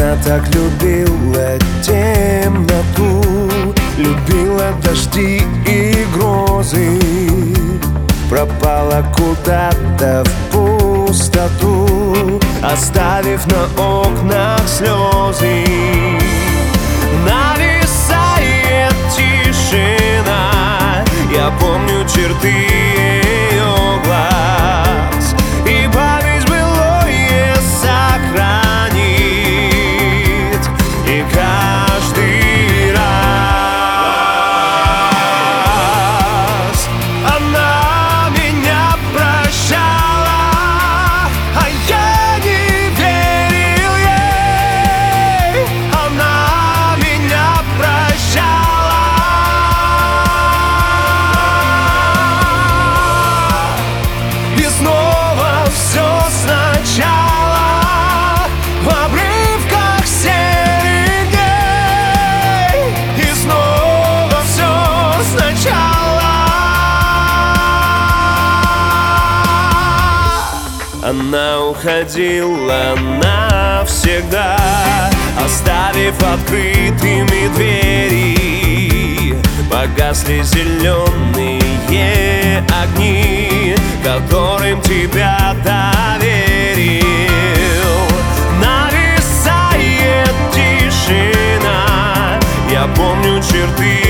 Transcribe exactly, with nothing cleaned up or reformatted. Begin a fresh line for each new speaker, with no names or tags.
Она так любила темноту, любила дожди и грозы, пропала куда-то в пустоту, оставив на окнах слезы. Нависает тишина, я помню черты ее глаз, и память былое сохранит, и каждый раз она меня прощала, а я не верил ей. Она меня прощала, и снова все сначала, в обрывках серых дней, и снова все сначала. Она уходила навсегда, оставив открытыми двери. Погасли зеленые огни, которым тебя доверил. Нависает тишина, я помню черты